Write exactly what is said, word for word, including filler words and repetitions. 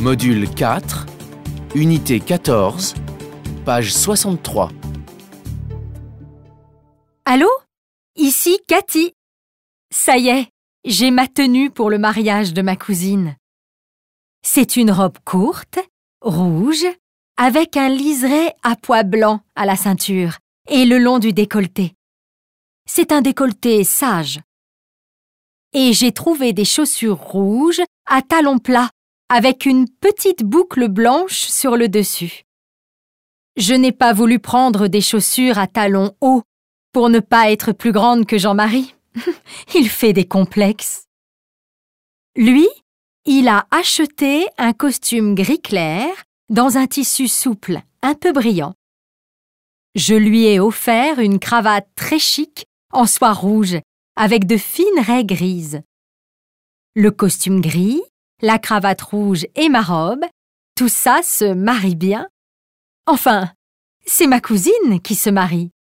Module quatre, Unité quatorze, page soixante-trois. Allô? Ici Cathy. Ça y est, j'ai ma tenue pour le mariage de ma cousine. C'est une robe courte, rouge, avec un liseré à pois blancs à la ceinture et le long du décolleté. C'est un décolleté sage. Et j'ai trouvé des chaussures rouges à talons plats avec une petite boucle blanche sur le dessus. Je n'ai pas voulu prendre des chaussures à talons hauts pour ne pas être plus grande que Jean-Marie. Il fait des complexes. Lui, il a acheté un costume gris clair dans un tissu souple, un peu brillant. Je lui ai offert une cravate très chic en soie rouge avec de fines raies grises. Le costume gris, la cravate rouge et ma robe, tout ça se marie bien. Enfin, c'est ma cousine qui se marie.